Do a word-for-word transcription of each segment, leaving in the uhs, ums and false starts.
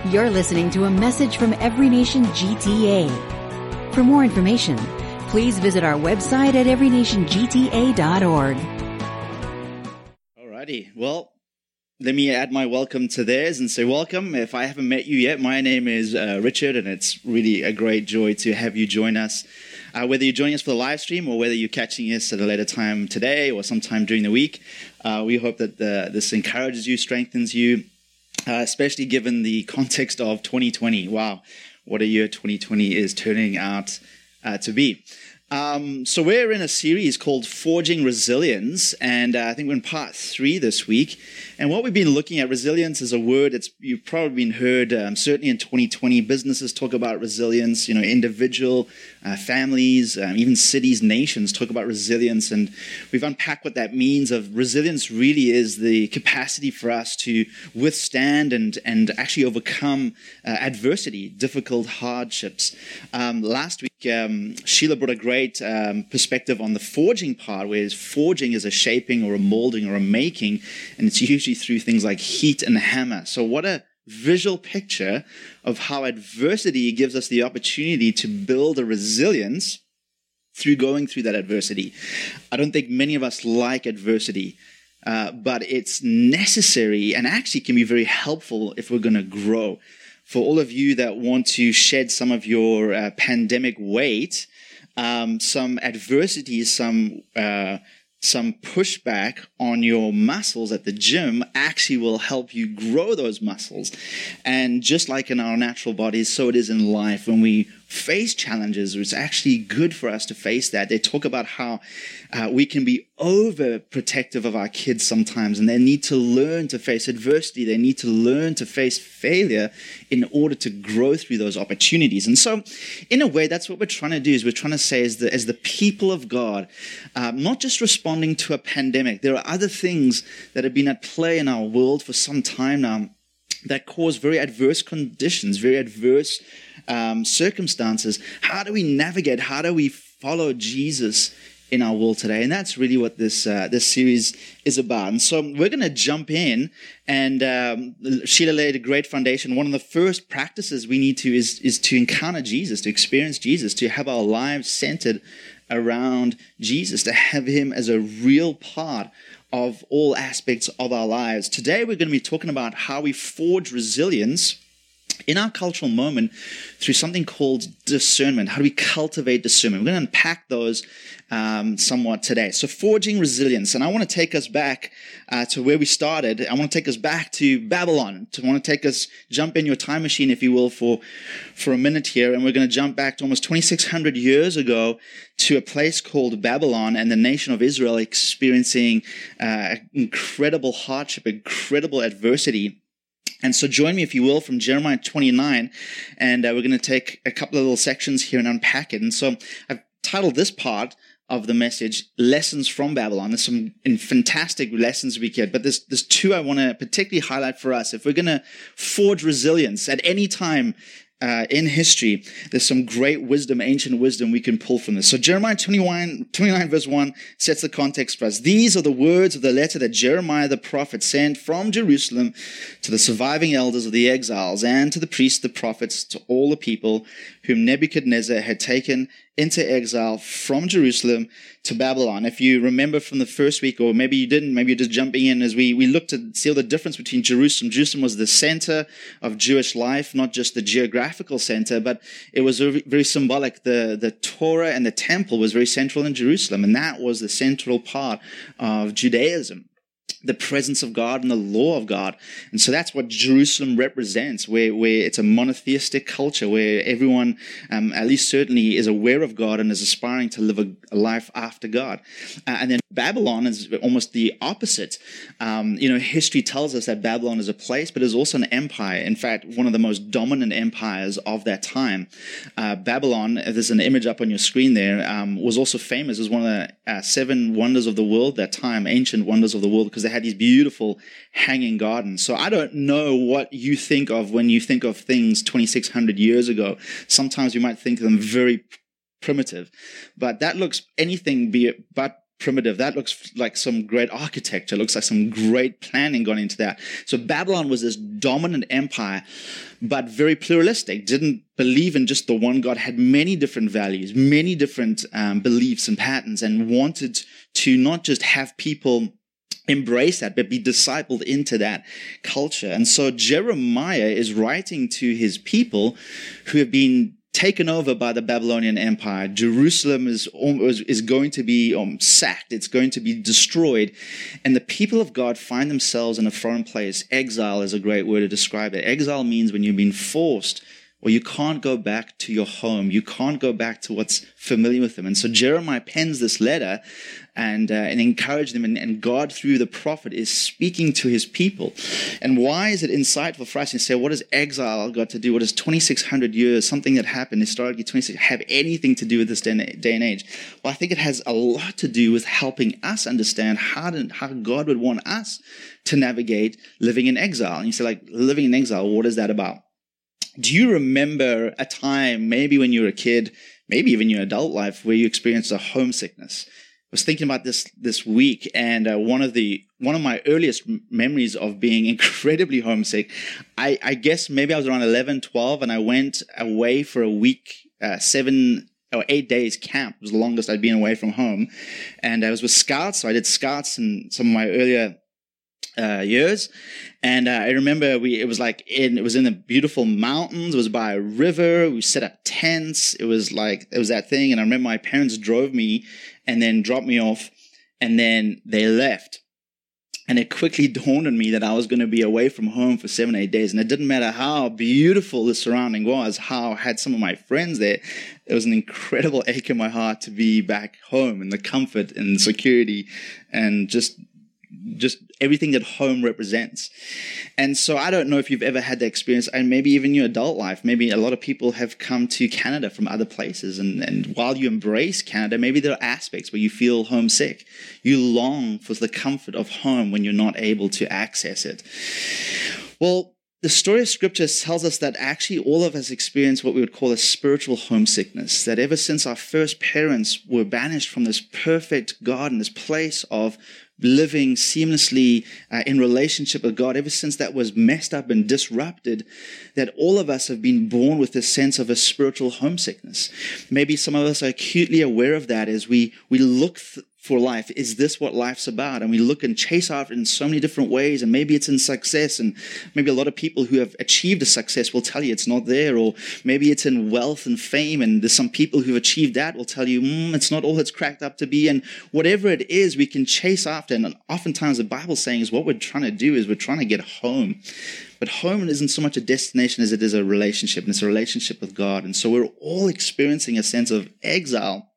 You're listening to a message from Every Nation G T A. For more information, please visit our website at every nation g t a dot org. Alrighty, well, let me add my welcome to theirs and say welcome. If I haven't met you yet, my name is uh, Richard, and it's really a great joy to have you join us. Uh, whether you're joining us for the live stream or whether you're catching us at a later time today or sometime during the week, uh, we hope that the, this encourages you, strengthens you, uh, especially given the context of twenty twenty. Wow, what a year twenty twenty is turning out uh, to be. Um, so we're in a series called Forging Resilience, and uh, I think we're in part three this week. And what we've been looking at, resilience is a word that's you've probably been heard, um, certainly in twenty twenty, businesses talk about resilience, you know, individual, uh, families, um, even cities, nations talk about resilience. And we've unpacked what that means. Of resilience really is the capacity for us to withstand and, and actually overcome uh, adversity, difficult hardships. Um, last week, um, Sheila brought a great um, perspective on the forging part, where forging is a shaping or a molding or a making, and it's usually through things like heat and hammer. So what a visual picture of how adversity gives us the opportunity to build a resilience through going through that adversity. I don't think many of us like adversity, uh, but it's necessary and actually can be very helpful if we're going to grow. For all of you that want to shed some of your uh, pandemic weight, um, some adversity, some uh, some pushback on your muscles at the gym actually will help you grow those muscles. And just like in our natural bodies, so it is in life. When we face challenges, it's actually good for us to face that. They talk about how uh, we can be overprotective of our kids sometimes, and they need to learn to face adversity. They need to learn to face failure in order to grow through those opportunities. And so, in a way, that's what we're trying to do, is we're trying to say as the, as the people of God, uh, not just responding to a pandemic. There are other things that have been at play in our world for some time now that cause very adverse conditions, very adverse um, circumstances. How do we navigate? How do we follow Jesus in our world today? And that's really what this uh, this series is about. And so we're going to jump in, and um, Sheila laid a great foundation. One of the first practices we need to is is to encounter Jesus, to experience Jesus, to have our lives centered around Jesus, to have him as a real part of all aspects of our lives. Today we're going to be talking about how we forge resilience in our cultural moment through something called discernment. How do we cultivate discernment? We're going to unpack those um, somewhat today. So forging resilience. And I want to take us back uh, to where we started. I want to take us back to Babylon. I want to take us, jump in your time machine, if you will, for, for a minute here. And we're going to jump back to almost twenty-six hundred years ago to a place called Babylon, and the nation of Israel experiencing uh, incredible hardship, incredible adversity. And so join me, if you will, from Jeremiah twenty-nine, and uh, we're going to take a couple of little sections here and unpack it. And so I've titled this part of the message, Lessons from Babylon. There's some fantastic lessons we get, but there's, there's two I want to particularly highlight for us. If we're going to forge resilience at any time Uh, in history, there's some great wisdom, ancient wisdom we can pull from this. So Jeremiah twenty-one, twenty-nine verse one sets the context for us. These are the words of the letter that Jeremiah the prophet sent from Jerusalem to the surviving elders of the exiles and to the priests, the prophets, to all the people whom Nebuchadnezzar had taken into exile from Jerusalem to Babylon. If you remember from the first week, or maybe you didn't, maybe you're just jumping in, as we, we looked to see the difference between Jerusalem. Jerusalem was the center of Jewish life, not just the geographical center, but it was very, very symbolic. The, the Torah and the temple was very central in Jerusalem, and that was the central part of Judaism, the presence of God and the law of God. And so that's what Jerusalem represents, where, where it's a monotheistic culture, where everyone, um, at least certainly, is aware of God and is aspiring to live a, a life after God. Uh, and then Babylon is almost the opposite. Um, you know, history tells us that Babylon is a place, but is also an empire. In fact, one of the most dominant empires of that time. Uh, Babylon, there's an image up on your screen there, um, was also famous as one of the uh, seven wonders of the world that time, ancient wonders of the world, because they had these beautiful hanging gardens. So I don't know what you think of when you think of things twenty-six hundred years ago. Sometimes you might think of them very primitive, but that looks anything be it but primitive. That looks like some great architecture. It looks like some great planning gone into that. So Babylon was this dominant empire, but very pluralistic, didn't believe in just the one God, had many different values, many different um, beliefs and patterns, and wanted to not just have people embrace that, but be discipled into that culture. And so Jeremiah is writing to his people who have been taken over by the Babylonian Empire. Jerusalem is is going to be um, sacked. It's going to be destroyed. And the people of God find themselves in a foreign place. Exile is a great word to describe it. Exile means when you've been forced, or you can't go back to your home. You can't go back to what's familiar with them. And so Jeremiah pens this letter and uh, and encourage them. And, and God, through the prophet, is speaking to his people. And why is it insightful for us to say, what has exile got to do? What does twenty-six hundred years, something that happened historically, twenty-six, have anything to do with this day and age? Well, I think it has a lot to do with helping us understand how, to, how God would want us to navigate living in exile. And you say, like, living in exile, what is that about? Do you remember a time, maybe when you were a kid, maybe even your adult life, where you experienced a homesickness? I was thinking about this this week, and uh, one of the one of my earliest memories of being incredibly homesick, I, I guess maybe I was around eleven, twelve, and I went away for a week, uh, seven or eight days camp. It was the longest I'd been away from home, and I was with Scouts, so I did Scouts in some of my earlier Uh, years. And uh, I remember we it was like in it was in the beautiful mountains. It was by a river. We set up tents. It was like it was that thing. And I remember my parents drove me and then dropped me off, and then they left. And it quickly dawned on me that I was going to be away from home for seven, eight days. And it didn't matter how beautiful the surrounding was, how I had some of my friends there. It was an incredible ache in my heart to be back home, and the comfort and security and just just everything that home represents. And so I don't know if you've ever had that experience, and maybe even your adult life. Maybe a lot of people have come to Canada from other places, and, and while you embrace Canada, maybe there are aspects where you feel homesick. You long for the comfort of home when you're not able to access it. Well, the story of Scripture tells us that actually all of us experience what we would call a spiritual homesickness, that ever since our first parents were banished from this perfect garden, this place of living seamlessly uh, in relationship with God, ever since that was messed up and disrupted, that all of us have been born with this sense of a spiritual homesickness. Maybe some of us are acutely aware of that as we, we look th- for life. Is this what life's about? And we look and chase after it in so many different ways, and maybe it's in success, and maybe a lot of people who have achieved a success will tell you it's not there, or maybe it's in wealth and fame, and there's some people who've achieved that will tell you mm, it's not all it's cracked up to be. And whatever it is, we can chase after. And oftentimes the Bible's saying is what we're trying to do is we're trying to get home. But home isn't so much a destination as it is a relationship, and it's a relationship with God. And so we're all experiencing a sense of exile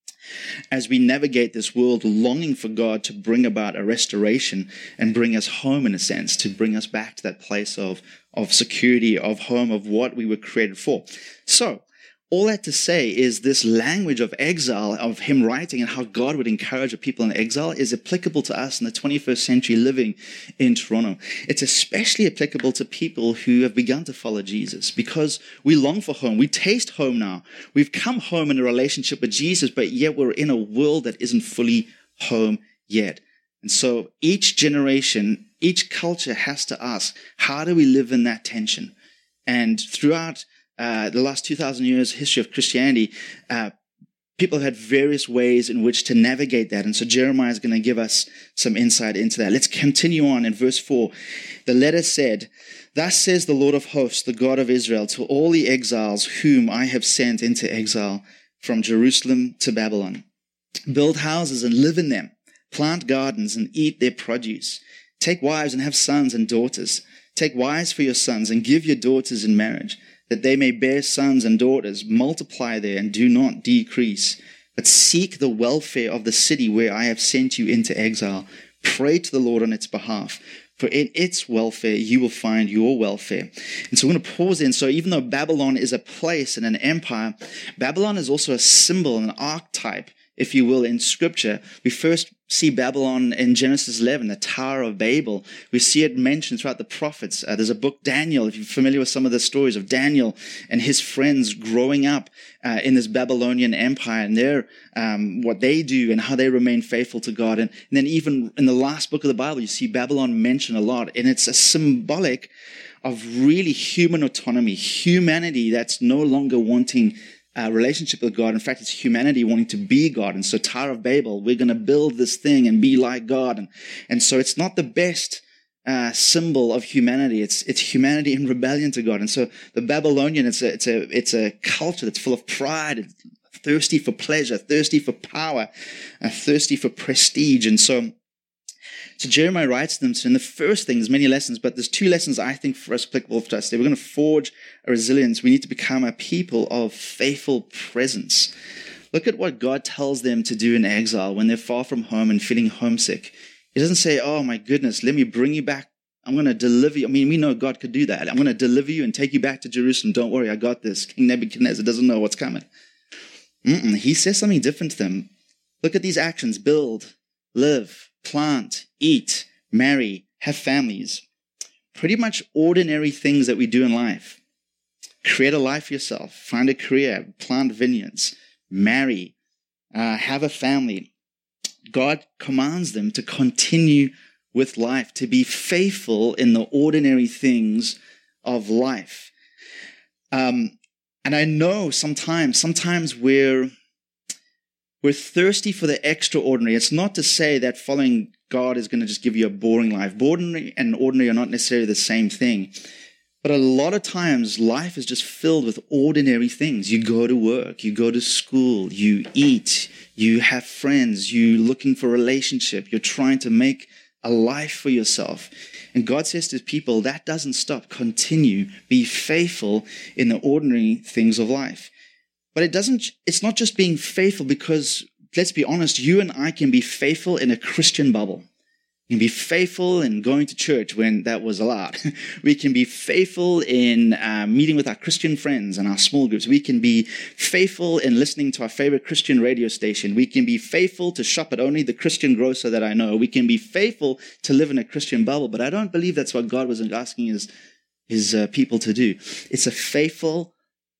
as we navigate this world, longing for God to bring about a restoration and bring us home, in a sense, to bring us back to that place of, of security, of home, of what we were created for. So, all that to say is this language of exile, of him writing and how God would encourage a people in exile, is applicable to us in the twenty-first century living in Toronto. It's especially applicable to people who have begun to follow Jesus, because we long for home. We taste home now. We've come home in a relationship with Jesus, but yet we're in a world that isn't fully home yet. And so each generation, each culture has to ask, how do we live in that tension? And throughout Uh, the last two thousand years history of Christianity, uh, people have had various ways in which to navigate that. And so Jeremiah is going to give us some insight into that. Let's continue on in verse four. The letter said, "Thus says the Lord of hosts, the God of Israel, to all the exiles whom I have sent into exile from Jerusalem to Babylon. Build houses and live in them. Plant gardens and eat their produce. Take wives and have sons and daughters. Take wives for your sons and give your daughters in marriage, that they may bear sons and daughters. Multiply there and do not decrease. But seek the welfare of the city where I have sent you into exile. Pray to the Lord on its behalf, for in its welfare you will find your welfare." And so we're going to pause in. So even though Babylon is a place and an empire, Babylon is also a symbol, an archetype, if you will, in Scripture. We first see Babylon in Genesis eleven, the Tower of Babel. We see it mentioned throughout the prophets. Uh, there's a book, Daniel, if you're familiar with some of the stories of Daniel and his friends growing up uh, in this Babylonian empire, and their um, what they do and how they remain faithful to God. And, and then even in the last book of the Bible, you see Babylon mentioned a lot, and it's a symbolic of really human autonomy, humanity that's no longer wanting Uh, relationship with God. In fact, it's humanity wanting to be God. And so Tower of Babel, we're going to build this thing and be like God. And, and so it's not the best uh, symbol of humanity. It's it's humanity in rebellion to God. And so the Babylonian, it's a, it's a, it's a culture that's full of pride, it's thirsty for pleasure, thirsty for power, uh, thirsty for prestige. And so So Jeremiah writes to them, so in the first thing, there's many lessons, but there's two lessons I think for us applicable to us today. We're going to forge a resilience. We need to become a people of faithful presence. Look at what God tells them to do in exile when they're far from home and feeling homesick. He doesn't say, oh my goodness, let me bring you back. I'm going to deliver you. I mean, we know God could do that. I'm going to deliver you and take you back to Jerusalem. Don't worry, I got this. King Nebuchadnezzar doesn't know what's coming. Mm-mm. He says something different to them. Look at these actions: build, live, plant, eat, marry, have families. Pretty much ordinary things that we do in life. Create a life for yourself. Find a career. Plant vineyards. Marry. Uh, have a family. God commands them to continue with life, to be faithful in the ordinary things of life. Um, and I know sometimes, sometimes we're We're thirsty for the extraordinary. It's not to say that following God is going to just give you a boring life. Ordinary and ordinary are not necessarily the same thing. But a lot of times, life is just filled with ordinary things. You go to work, you go to school, you eat, you have friends, you're looking for a relationship, you're trying to make a life for yourself. And God says to his people, that doesn't stop. Continue. Be faithful in the ordinary things of life. But it doesn't, it's not just being faithful, because let's be honest, you and I can be faithful in a Christian bubble. We can be faithful in going to church when that was allowed. We can be faithful in uh, meeting with our Christian friends and our small groups. We can be faithful in listening to our favorite Christian radio station. We can be faithful to shop at only the Christian grocer that I know. We can be faithful to live in a Christian bubble. But I don't believe that's what God was asking his, his uh, people to do. It's a faithful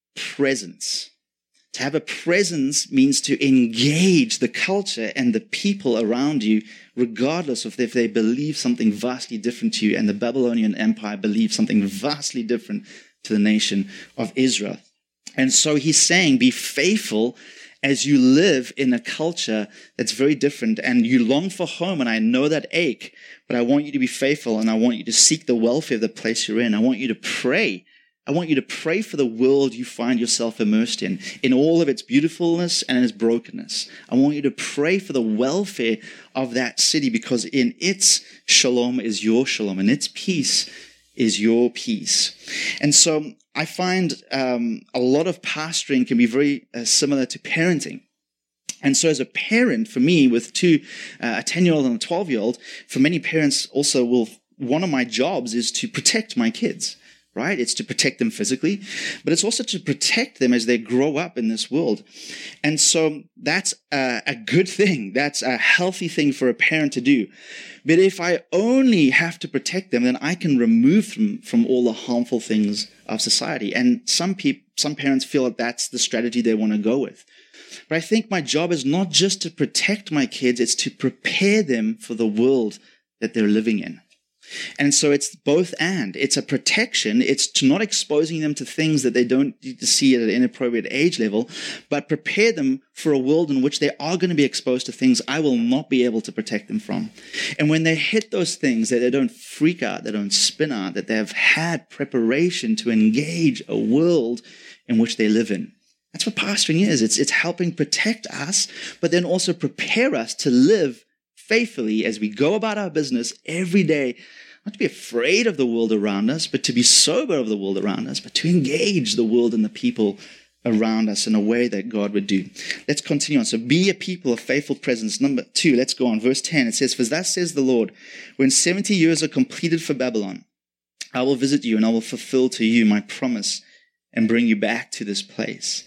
presence. To have a presence means to engage the culture and the people around you, regardless of if they believe something vastly different to you. And the Babylonian Empire believed something vastly different to the nation of Israel. And so he's saying, be faithful as you live in a culture that's very different, and you long for home, and I know that ache, but I want you to be faithful, and I want you to seek the welfare of the place you're in. I want you to pray. I want you to pray for the world you find yourself immersed in, in all of its beautifulness and its brokenness. I want you to pray for the welfare of that city, because in its shalom is your shalom, and its peace is your peace. And so I find um, a lot of pastoring can be very uh, similar to parenting. And so as a parent, for me, with two, uh, a ten-year-old and a twelve-year-old, for many parents also will, one of my jobs is to protect my kids. Right? It's to protect them physically, but it's also to protect them as they grow up in this world. And so that's a, a good thing. That's a healthy thing for a parent to do. But if I only have to protect them, then I can remove them from all the harmful things of society. And some people, some parents feel that that's the strategy they want to go with. But I think my job is not just to protect my kids, it's to prepare them for the world that they're living in. And so it's both and. It's a protection. It's to not exposing them to things that they don't need to see at an inappropriate age level, but prepare them for a world in which they are going to be exposed to things I will not be able to protect them from. And when they hit those things, that they don't freak out, they don't spin out, that they have had preparation to engage a world in which they live in. That's what pastoring is. It's, it's helping protect us, but then also prepare us to live faithfully as we go about our business every day, not to be afraid of the world around us, but to be sober of the world around us, but to engage the world and the people around us in a way that God would do. Let's continue on. So be a people of faithful presence. Number two, let's go on. Verse ten, it says, "For thus says the Lord, when seventy years are completed for Babylon, I will visit you and I will fulfill to you my promise and bring you back to this place."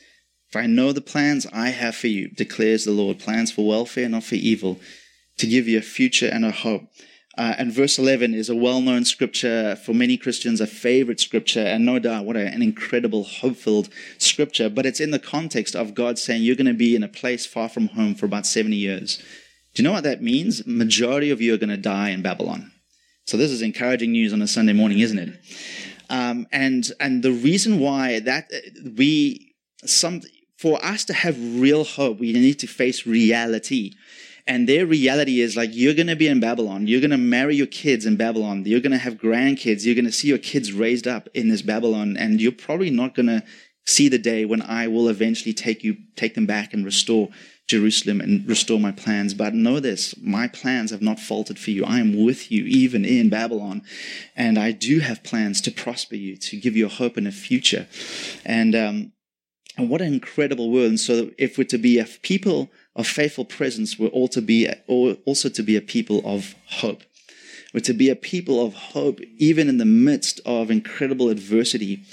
For I know the plans I have for you, declares the Lord, plans for welfare, not for evil, to give you a future and a hope. Uh, and verse eleven is a well-known scripture for many Christians, a favorite scripture, and no doubt what a, an incredible hope-filled scripture. But it's in the context of God saying you're going to be in a place far from home for about seventy years. Do you know what that means? Majority of you are going to die in Babylon. So this is encouraging news on a Sunday morning, isn't it? Um, and and the reason why that we some for us to have real hope, we need to face reality. And their reality is like, you're going to be in Babylon. You're going to marry your kids in Babylon. You're going to have grandkids. You're going to see your kids raised up in this Babylon. And you're probably not going to see the day when I will eventually take you, take them back and restore Jerusalem and restore my plans. But know this, my plans have not faltered for you. I am with you even in Babylon. And I do have plans to prosper you, to give you a hope and a future. And, um, and what an incredible word. And so if we're to be a people of faithful presence, we're all to be, also to be a people of hope. We're to be a people of hope, even in the midst of incredible adversity.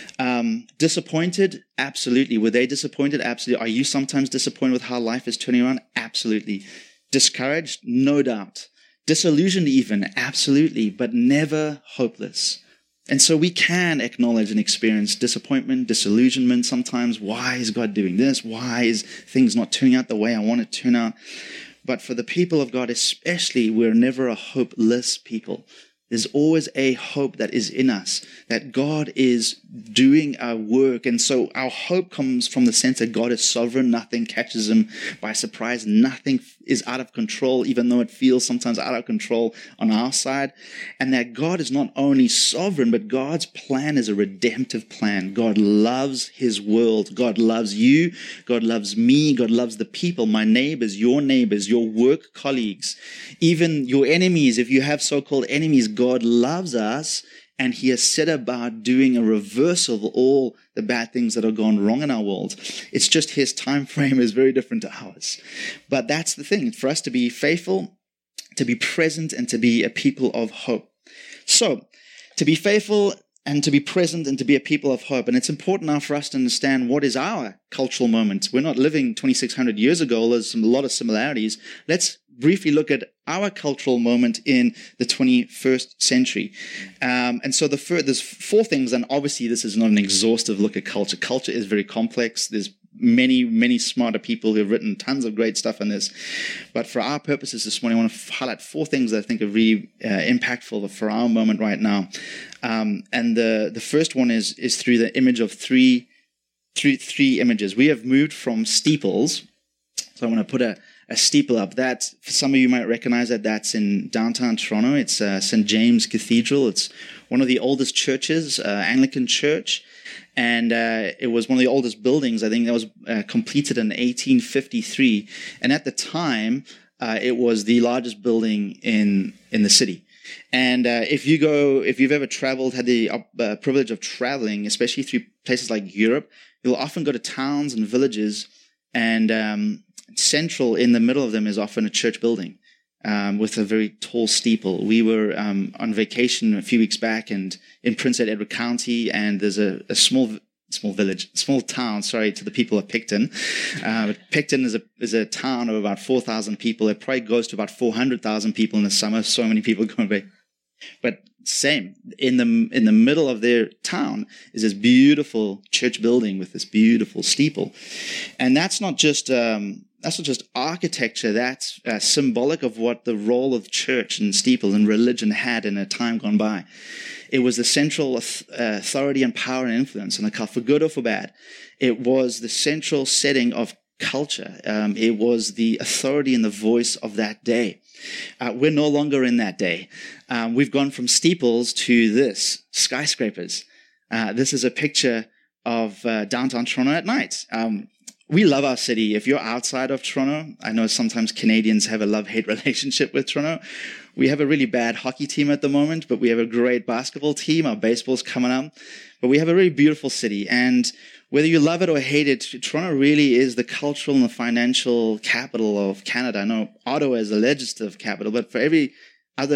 Um, disappointed? Absolutely. Were they disappointed? Absolutely. Are you sometimes disappointed with how life is turning around? Absolutely. Discouraged? No doubt. Disillusioned even? Absolutely. But never hopeless. And so we can acknowledge and experience disappointment, disillusionment sometimes. Why is God doing this? Why is things not turning out the way I want it to turn out? But for the people of God especially, we're never a hopeless people. There's always a hope that is in us, that God is doing our work. And so our hope comes from the sense that God is sovereign. Nothing catches him by surprise. Nothing is out of control, even though it feels sometimes out of control on our side. And that God is not only sovereign, but God's plan is a redemptive plan. God loves his world. God loves you. God loves me. God loves the people, my neighbors, your neighbors, your work colleagues, even your enemies. If you have so-called enemies, God loves us, and he has set about doing a reversal of all the bad things that have gone wrong in our world. It's just his time frame is very different to ours. But that's the thing, for us to be faithful, to be present, and to be a people of hope. So, to be faithful and to be present and to be a people of hope. And it's important now for us to understand what is our cultural moment. We're not living twenty-six hundred years ago. There's a lot of similarities. Let's briefly look at our cultural moment in the twenty-first century. Um, and so the fir- there's four things, and obviously this is not an exhaustive look at culture. Culture is very complex. There's many, many smarter people who have written tons of great stuff on this. But for our purposes this morning, I want to highlight four things that I think are really uh, impactful for our moment right now. Um, and the, the first one is, is through the image of three, three, three images. We have moved from steeples. So I want to put a A steeple up. That, for some of you might recognize that, that's in downtown Toronto. It's uh, Saint James Cathedral. It's one of the oldest churches, uh, Anglican church. And uh, it was one of the oldest buildings. I think that was uh, completed in eighteen fifty-three. And at the time, uh, it was the largest building in, in the city. And uh, if you go, if you've ever traveled, had the uh, privilege of traveling, especially through places like Europe, you'll often go to towns and villages, and um, central in the middle of them is often a church building um, with a very tall steeple. We were um, on vacation a few weeks back and in Prince Edward County, and there's a, a small small village, small town, sorry, to the people of Picton. Uh, but Picton is a is a town of about four thousand people. It probably goes to about four hundred thousand people in the summer. So many people going away. But same, in the in the middle of their town is this beautiful church building with this beautiful steeple. And that's not just um, that's not just architecture. That's uh, symbolic of what the role of church and steeple and religion had in a time gone by. It was the central authority and power and influence in the culture, for good or for bad. It was the central setting of culture. Um, it was the authority and the voice of that day. Uh, we're no longer in that day. Um, we've gone from steeples to this, skyscrapers. Uh, this is a picture of uh, downtown Toronto at night. Um, we love our city. If you're outside of Toronto, I know sometimes Canadians have a love-hate relationship with Toronto. We have a really bad hockey team at the moment, but we have a great basketball team. Our baseball's coming up. But we have a really beautiful city. And whether you love it or hate it, Toronto really is the cultural and the financial capital of Canada. I know Ottawa is the legislative capital, but for every other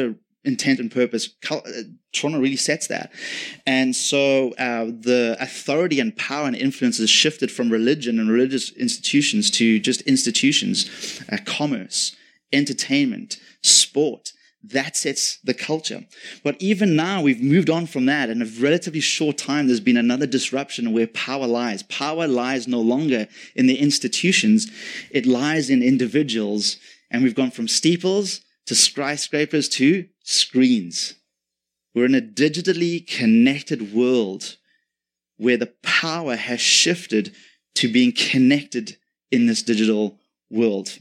intent and purpose. Toronto really sets that. And so uh, the authority and power and influence has shifted from religion and religious institutions to just institutions, uh, commerce, entertainment, sport. That sets the culture. But even now, we've moved on from that. In a relatively short time, there's been another disruption where power lies. Power lies no longer in the institutions. It lies in individuals. And we've gone from steeples to skyscrapers to screens. We're in a digitally connected world where the power has shifted to being connected in this digital world.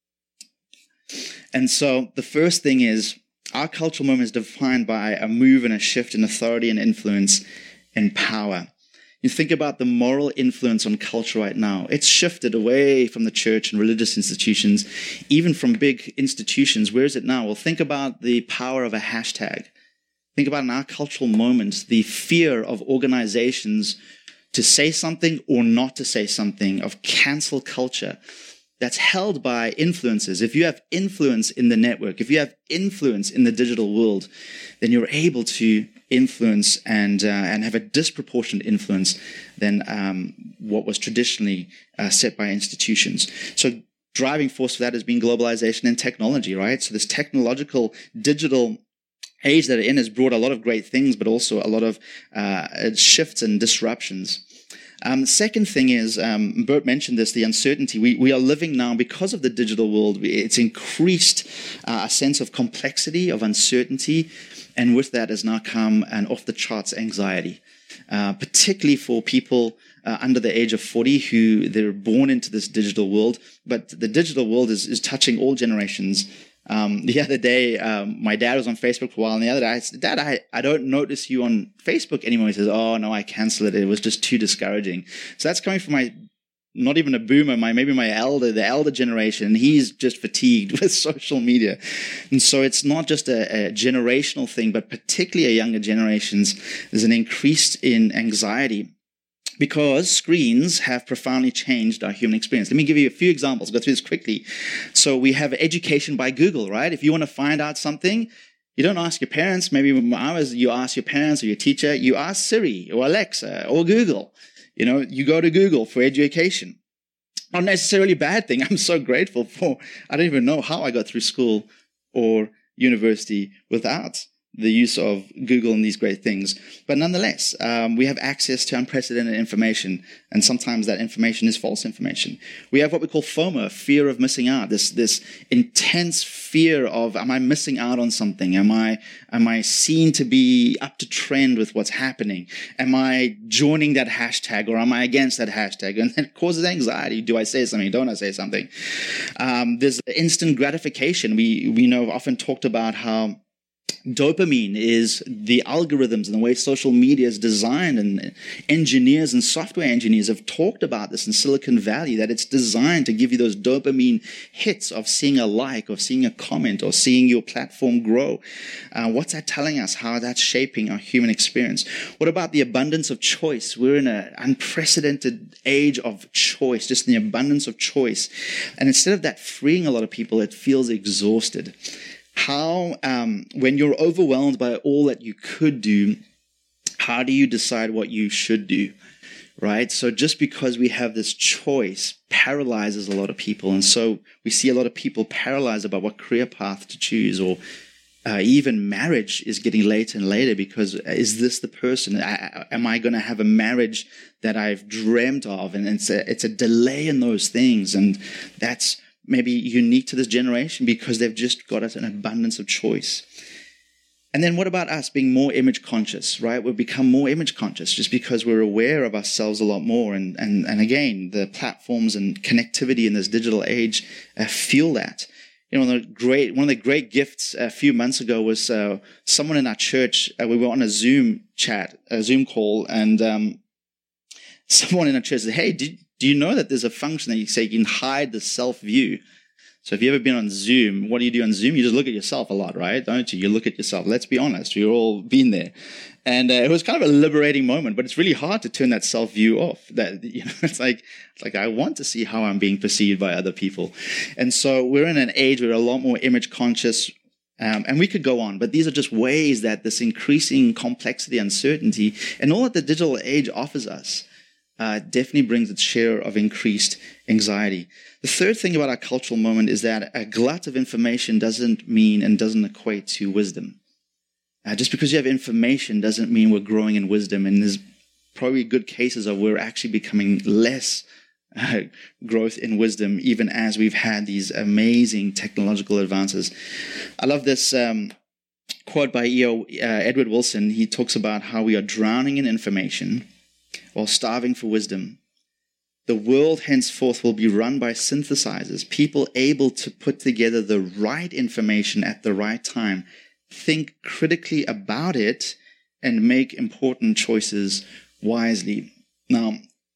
And so the first thing is our cultural moment is defined by a move and a shift in authority and influence and power. You think about the moral influence on culture right now. It's shifted away from the church and religious institutions, even from big institutions. Where is it now? Well, think about the power of a hashtag. Think about in our cultural moment, the fear of organizations to say something or not to say something, of cancel culture. That's held by influencers. If you have influence in the network, if you have influence in the digital world, then you're able to influence and uh, and have a disproportionate influence than um, what was traditionally uh, set by institutions. So driving force for that has been globalization and technology, right? So this technological digital age that we're in has brought a lot of great things, but also a lot of uh, shifts and disruptions. Um, the second thing is, um, Bert mentioned this, the uncertainty. We, we are living now, because of the digital world, it's increased uh, a sense of complexity, of uncertainty, and with that has now come an off-the-charts anxiety, uh, particularly for people uh, under the age of forty who they're born into this digital world, but the digital world is, is touching all generations. Um, the other day, um, my dad was on Facebook for a while, and the other day I said, Dad, I, I don't notice you on Facebook anymore. He says, oh, no, I canceled it. It was just too discouraging. So that's coming from my, not even a boomer, my maybe my elder, the elder generation, and he's just fatigued with social media. And so it's not just a, a generational thing, but particularly a younger generations, there's an increase in anxiety, because screens have profoundly changed our human experience. Let me give you a few examples. Go through this quickly. So we have education by Google, right? If you want to find out something, you don't ask your parents. Maybe when I was, you ask your parents or your teacher. You ask Siri or Alexa or Google. You know, you go to Google for education. Not necessarily a bad thing. I'm so grateful for, I don't even know how I got through school or university without the use of Google and these great things. But nonetheless, um, we have access to unprecedented information, and sometimes that information is false information. We have what we call FOMO, fear of missing out, this this intense fear of, am I missing out on something? Am I am I seen to be up to trend with what's happening? Am I joining that hashtag, or am I against that hashtag? And it causes anxiety. Do I say something? Don't I say something? Um, there's instant gratification. We, we know often talked about how dopamine is the algorithms and the way social media is designed, and engineers and software engineers have talked about this in Silicon Valley, that it's designed to give you those dopamine hits of seeing a like, or seeing a comment, or seeing your platform grow. Uh, what's that telling us? How that's shaping our human experience? What about the abundance of choice? We're in an unprecedented age of choice, just the abundance of choice. And instead of that freeing a lot of people, it feels exhausted. How, um, when you're overwhelmed by all that you could do, how do you decide what you should do, right? So just because we have this choice paralyzes a lot of people. And so we see a lot of people paralyzed about what career path to choose, or uh, even marriage is getting later and later, because is this the person? I, am I going to have a marriage that I've dreamt of? And it's a, it's a delay in those things. And that's maybe unique to this generation because they've just got an abundance of choice. And then what about us being more image conscious, right? We've become more image conscious just because we're aware of ourselves a lot more. And, and, and again, the platforms and connectivity in this digital age uh, fuel that. You know, the great, one of the great gifts a few months ago was uh, someone in our church, uh, we were on a Zoom chat, a Zoom call, and um, someone in our church said, hey, did Do you know that there's a function that you say you can hide the self-view? So if you've ever been on Zoom, what do you do on Zoom? You just look at yourself a lot, right? Don't you? You look at yourself. Let's be honest. We've all been there. And uh, it was kind of a liberating moment, but it's really hard to turn that self-view off. That, you know, it's like, it's like I want to see how I'm being perceived by other people. And so we're in an age where we're a lot more image conscious. Um, and we could go on, but these are just ways that this increasing complexity, uncertainty, and all that the digital age offers us uh, definitely brings its share of increased anxiety. The third thing about our cultural moment is that a glut of information doesn't mean and doesn't equate to wisdom. Uh, just because you have information doesn't mean we're growing in wisdom, and there's probably good cases of we're actually becoming less uh, growth in wisdom, even as we've had these amazing technological advances. I love this um, quote by E O Uh, Edward Wilson. He talks about how we are drowning in information while starving for wisdom. The world henceforth will be run by synthesizers, people able to put together the right information at the right time, think critically about it, and make important choices wisely. Now,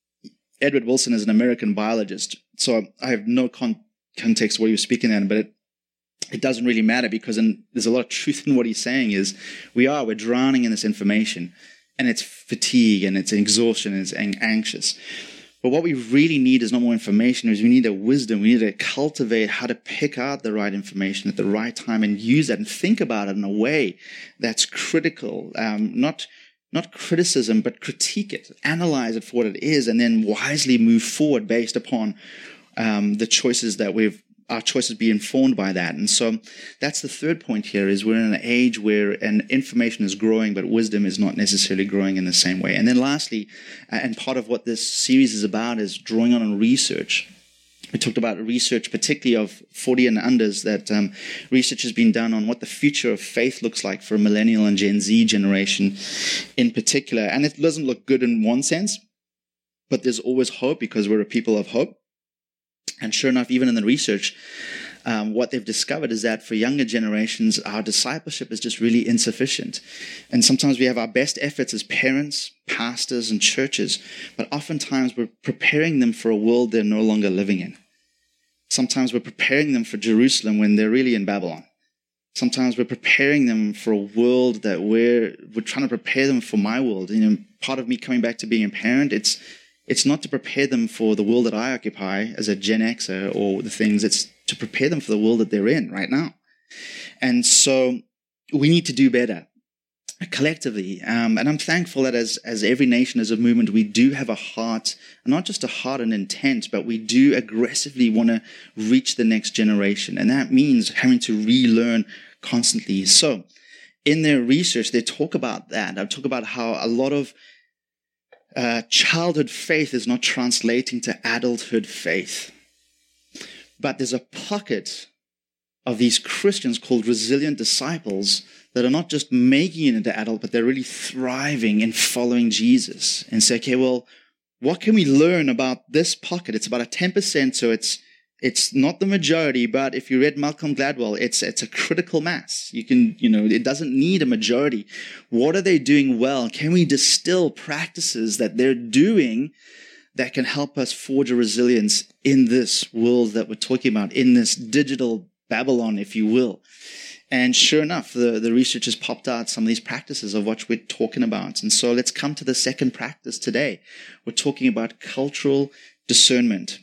Edward Wilson is an American biologist, so I have no con- context what he was speaking in, but it, it doesn't really matter because in, there's a lot of truth in what he's saying is we are, we're drowning in this information, and it's fatigue, and it's exhaustion, and it's ang- anxious. But what we really need is not more information, is we need a wisdom. We need to cultivate how to pick out the right information at the right time and use that and think about it in a way that's critical, um, not Not criticism, but critique it, analyze it for what it is, and then wisely move forward based upon um, the choices that we've, our choices be informed by that. And so that's the third point here is we're in an age where an information is growing, but wisdom is not necessarily growing in the same way. And then lastly, uh, and part of what this series is about is drawing on research. We talked about research, particularly of forty and unders, that um, research has been done on what the future of faith looks like for a millennial and Gen Z generation in particular. And it doesn't look good in one sense, but there's always hope because we're a people of hope. And sure enough, even in the research, um, what they've discovered is that for younger generations, our discipleship is just really insufficient. And sometimes we have our best efforts as parents, pastors, and churches, but oftentimes we're preparing them for a world they're no longer living in. Sometimes we're preparing them for Jerusalem when they're really in Babylon. Sometimes we're preparing them for a world that we're we're trying to prepare them for my world. You know, part of me coming back to being a parent, it's it's not to prepare them for the world that I occupy as a Gen Xer or the things. It's to prepare them for the world that they're in right now. And so we need to do better collectively. Um, and I'm thankful that as, as every nation, as a movement, we do have a heart, not just a heart and intent, but we do aggressively want to reach the next generation. And that means having to relearn constantly. So in their research, they talk about that. They talk about how a lot of uh, childhood faith is not translating to adulthood faith. But there's a pocket of these Christians called resilient disciples that are not just making it into adult, but they're really thriving in following Jesus. And say, okay, well, what can we learn about this pocket? It's about a ten percent, so it's it's not the majority, but if you read Malcolm Gladwell, it's it's a critical mass. You can, you know, it doesn't need a majority. What are they doing well? Can we distill practices that they're doing that can help us forge a resilience in this world that we're talking about, in this digital Babylon, if you will? And sure enough, the, the research has popped out some of these practices of what we're talking about. And so let's come to the second practice today. We're talking about cultural discernment.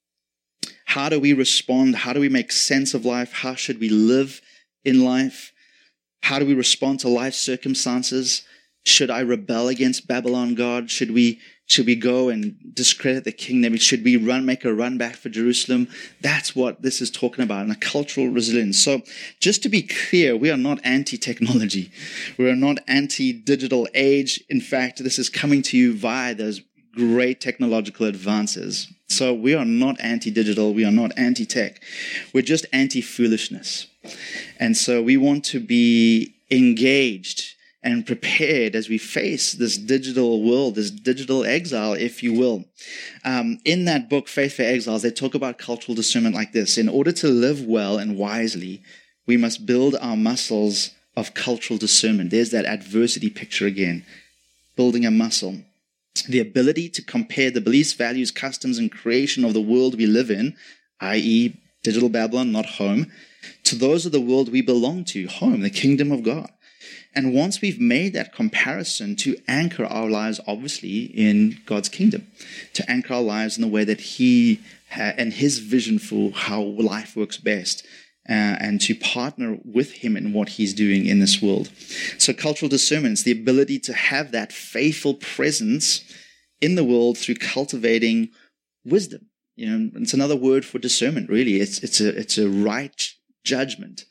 How do we respond? How do we make sense of life? How should we live in life? How do we respond to life circumstances? Should I rebel against Babylon, God? Should we should we go and discredit the kingdom? Should we run, make a run back for Jerusalem? That's what this is talking about, and a cultural resilience. So just to be clear, we are not anti-technology. We are not anti-digital age. In fact, this is coming to you via those great technological advances. So we are not anti-digital. We are not anti-tech. We're just anti-foolishness. And so we want to be engaged and prepared as we face this digital world, this digital exile, if you will. Um, in that book, Faith for Exiles, they talk about cultural discernment like this. In order to live well and wisely, we must build our muscles of cultural discernment. There's that adversity picture again, building a muscle. The ability to compare the beliefs, values, customs, and creation of the world we live in, that is digital Babylon, not home, to those of the world we belong to, home, the kingdom of God. And once we've made that comparison, to anchor our lives, obviously, in God's kingdom, to anchor our lives in the way that He ha- and His vision for how life works best. uh, and to partner with him in what he's doing in this world. So cultural discernment is the ability to have that faithful presence in the world through cultivating wisdom. You know, it's another word for discernment, really. It's it's a it's a right judgment.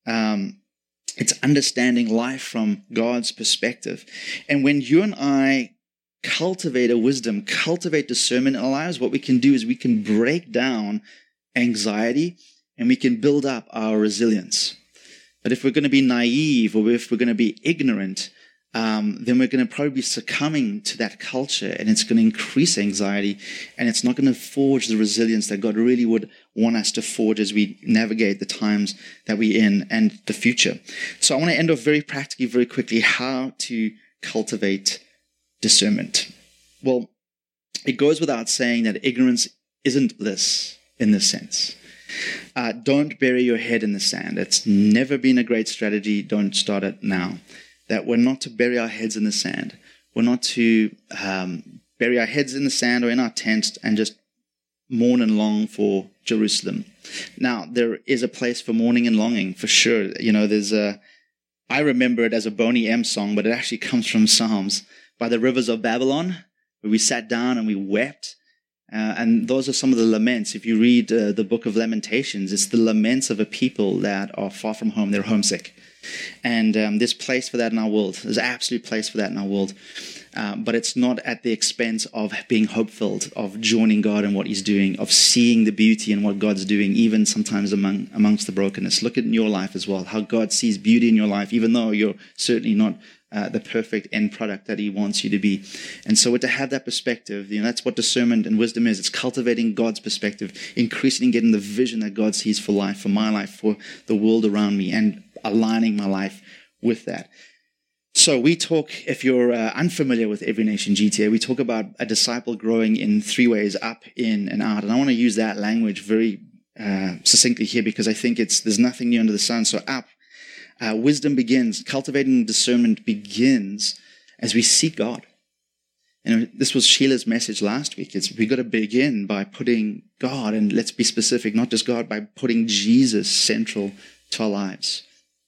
Um, it's understanding life from God's perspective. And when you and I cultivate a wisdom, cultivate discernment in our lives, what we can do is we can break down anxiety and we can build up our resilience. But if we're going to be naive or if we're going to be ignorant, um, then we're going to probably be succumbing to that culture, and it's going to increase anxiety, and it's not going to forge the resilience that God really would want us to forge as we navigate the times that we're in and the future. So I want to end off very practically, very quickly, how to cultivate discernment. Well, it goes without saying that ignorance isn't bliss in this sense. Uh, don't bury your head in the sand. It's never been a great strategy. Don't start it now. That we're not to bury our heads in the sand. We're not to um, bury our heads in the sand or in our tents and just mourn and long for Jerusalem. Now, there is a place for mourning and longing, for sure. You know, there's a, I remember it as a Boney M song, but it actually comes from Psalms. By the rivers of Babylon, where we sat down and we wept. Uh, and those are some of the laments. If you read uh, the book of Lamentations, it's the laments of a people that are far from home. They're homesick. And um, there's place for that in our world. There's absolute place for that in our world. Um, but it's not at the expense of being hope-filled, of joining God in what he's doing, of seeing the beauty in what God's doing, even sometimes among amongst the brokenness. Look at in your life as well, how God sees beauty in your life, even though you're certainly not Uh, the perfect end product that he wants you to be. And so to have that perspective, you know, that's what discernment and wisdom is. It's cultivating God's perspective, increasing and getting the vision that God sees for life, for my life, for the world around me, and aligning my life with that. So we talk, if you're uh, unfamiliar with Every Nation G T A, we talk about a disciple growing in three ways: up, in, and out. And I want to use that language very uh, succinctly here because I think it's there's nothing new under the sun. So up, Uh, wisdom begins, cultivating discernment begins as we seek God. And this was Sheila's message last week. It's we got to begin by putting God, and let's be specific, not just God, by putting Jesus central to our lives.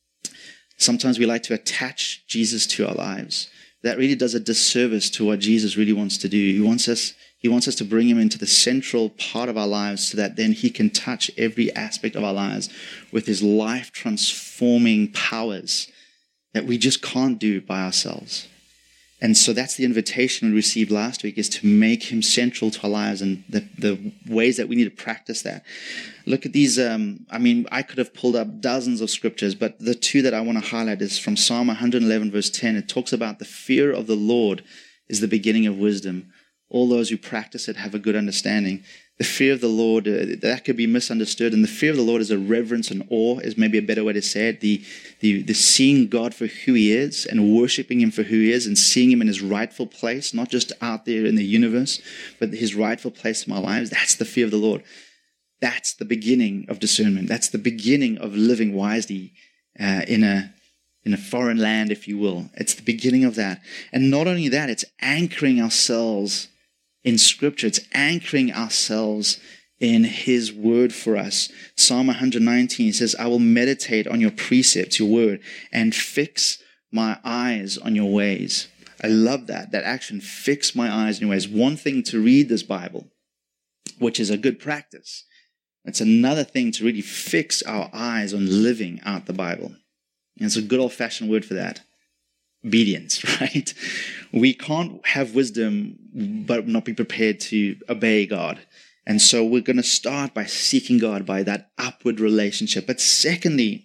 Sometimes we like to attach Jesus to our lives. That really does a disservice to what Jesus really wants to do. He wants us, he wants us to bring him into the central part of our lives so that then he can touch every aspect of our lives with his life-transforming powers that we just can't do by ourselves. And so that's the invitation we received last week, is to make him central to our lives, and the, the ways that we need to practice that. Look at these. Um, I mean, I could have pulled up dozens of scriptures, but the two that I want to highlight is from Psalm one eleven, verse ten. It talks about the fear of the Lord is the beginning of wisdom. All those who practice it have a good understanding. The fear of the Lord, uh, that could be misunderstood. And the fear of the Lord is a reverence and awe, is maybe a better way to say it. The, the, the seeing God for who he is and worshiping him for who he is and seeing him in his rightful place, not just out there in the universe, but his rightful place in our lives. That's the fear of the Lord. That's the beginning of discernment. That's the beginning of living wisely uh, in a in a foreign land, if you will. It's the beginning of that. And not only that, it's anchoring ourselves in Scripture. It's anchoring ourselves in his word for us. Psalm one nineteen says, I will meditate on your precepts, your word, and fix my eyes on your ways. I love that, that action, fix my eyes on your ways. One thing to read this Bible, which is a good practice. It's another thing to really fix our eyes on living out the Bible. And it's a good old-fashioned word for that. Obedience, right? We can't have wisdom but not be prepared to obey God. And so we're going to start by seeking God, by that upward relationship. But secondly,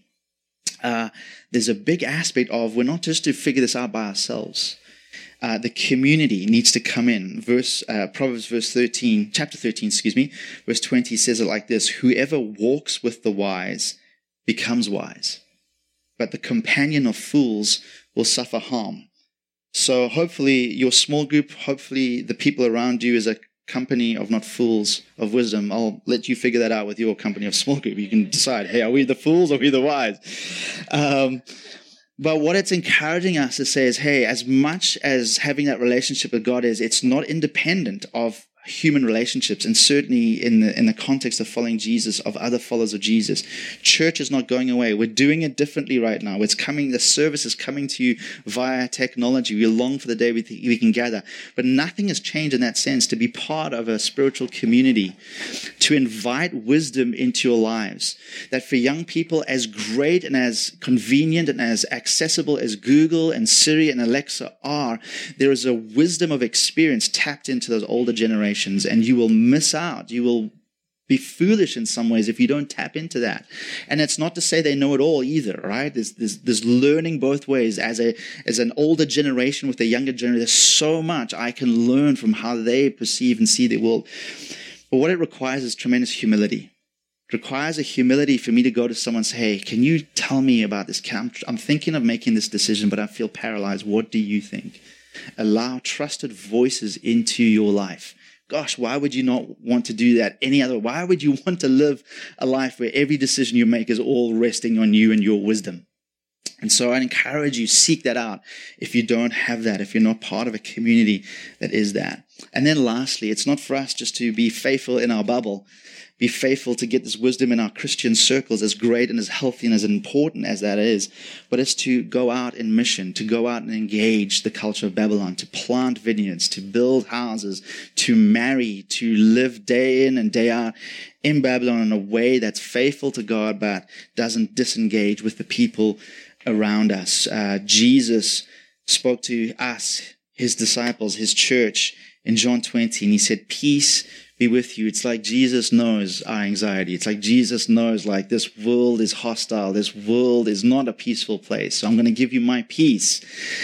uh, there's a big aspect of we're not just to figure this out by ourselves. Uh, the community needs to come in. Verse uh, Proverbs verse thirteen, chapter thirteen, excuse me, verse twenty says it like this: whoever walks with the wise becomes wise, but the companion of fools will suffer harm. So hopefully your small group, hopefully the people around you is a company of not fools of wisdom. I'll let you figure that out with your company of small group. You can decide, hey, are we the fools or are we the wise? Um, but what it's encouraging us to say is, hey, as much as having that relationship with God is, it's not independent of human relationships, and certainly in the in the context of following Jesus, of other followers of Jesus. Church is not going away. We're doing it differently right now. It's coming, the service is coming to you via technology. We long for the day we, th- we can gather. But nothing has changed in that sense, to be part of a spiritual community, to invite wisdom into your lives. That for young people, as great and as convenient and as accessible as Google and Siri and Alexa are, there is a wisdom of experience tapped into those older generations. And you will miss out. You will be foolish in some ways if you don't tap into that. And it's not to say they know it all either, right? There's, there's, there's learning both ways. As a as an older generation with a younger generation, there's so much I can learn from how they perceive and see the world. But what it requires is tremendous humility. It requires a humility for me to go to someone and say, hey, can you tell me about this? I'm, I'm thinking of making this decision, but I feel paralyzed. What do you think? Allow trusted voices into your life. Gosh, why would you not want to do that any other? Why would you want to live a life where every decision you make is all resting on you and your wisdom? And so I encourage you, seek that out if you don't have that, if you're not part of a community that is that. And then lastly, it's not for us just to be faithful in our bubble, be faithful to get this wisdom in our Christian circles, as great and as healthy and as important as that is, but it's to go out in mission, to go out and engage the culture of Babylon, to plant vineyards, to build houses, to marry, to live day in and day out in Babylon in a way that's faithful to God, but doesn't disengage with the people around us. Uh, Jesus spoke to us, his disciples, his church, in John twenty, and he said, peace be with you. It's like Jesus knows our anxiety. It's like Jesus knows, like, this world is hostile. This world is not a peaceful place. So I'm going to give you my peace.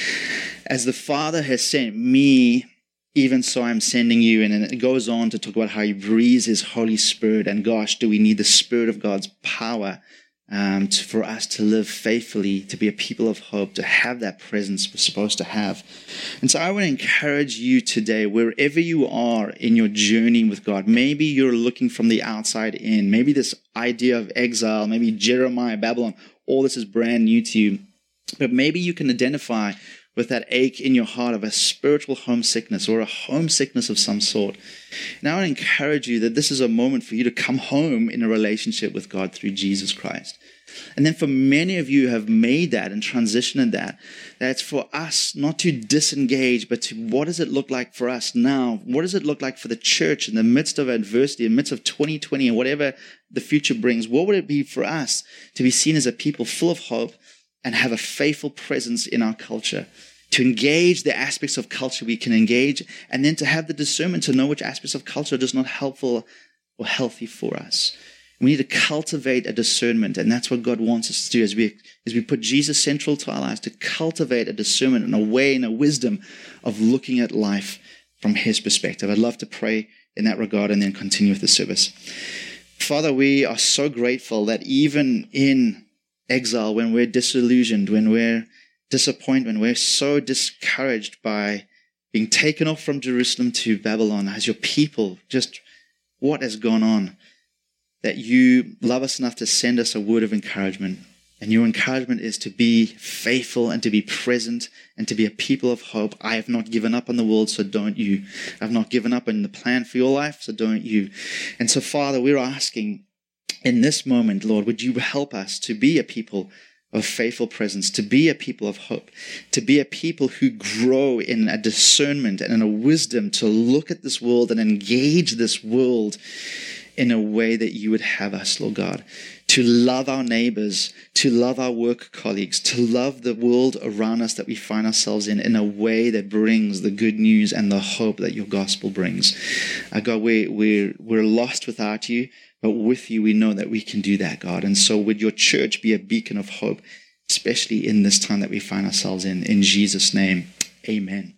As the Father has sent me, even so I'm sending you. And then it goes on to talk about how he breathes his Holy Spirit. And gosh, do we need the Spirit of God's power Um, to, for us to live faithfully, to be a people of hope, to have that presence we're supposed to have. And so I want to encourage you today, wherever you are in your journey with God, maybe you're looking from the outside in, maybe this idea of exile, maybe Jeremiah, Babylon, all this is brand new to you, but maybe you can identify with that ache in your heart of a spiritual homesickness or a homesickness of some sort. And I want to encourage you that this is a moment for you to come home in a relationship with God through Jesus Christ. And then for many of you who have made that and transitioned that, that's for us not to disengage, but to what does it look like for us now? What does it look like for the church in the midst of adversity, in the midst of twenty twenty and whatever the future brings? What would it be for us to be seen as a people full of hope and have a faithful presence in our culture, to engage the aspects of culture we can engage, and then to have the discernment to know which aspects of culture are just not helpful or healthy for us. We need to cultivate a discernment, and that's what God wants us to do as we as we put Jesus central to our lives, to cultivate a discernment and a way and a wisdom of looking at life from his perspective. I'd love to pray in that regard and then continue with the service. Father, we are so grateful that even in exile, when we're disillusioned, when we're disappointed, when we're so discouraged by being taken off from Jerusalem to Babylon as your people, just what has gone on, that you love us enough to send us a word of encouragement. And your encouragement is to be faithful and to be present and to be a people of hope. I have not given up on the world, so don't you. I've not given up on the plan for your life, so don't you. And so, Father, we're asking in this moment, Lord, would you help us to be a people of faithful presence, to be a people of hope, to be a people who grow in a discernment and in a wisdom to look at this world and engage this world in a way that you would have us, Lord God, to love our neighbors, to love our work colleagues, to love the world around us that we find ourselves in, in a way that brings the good news and the hope that your gospel brings. Uh, God, we, we're, we're lost without you, but with you we know that we can do that, God. And so would your church be a beacon of hope, especially in this time that we find ourselves in. In Jesus' name, amen.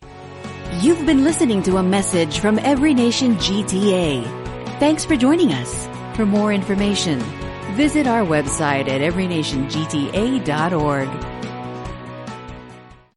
You've been listening to a message from Every Nation G T A. Thanks for joining us. For more information, visit our website at every nation g t a dot org.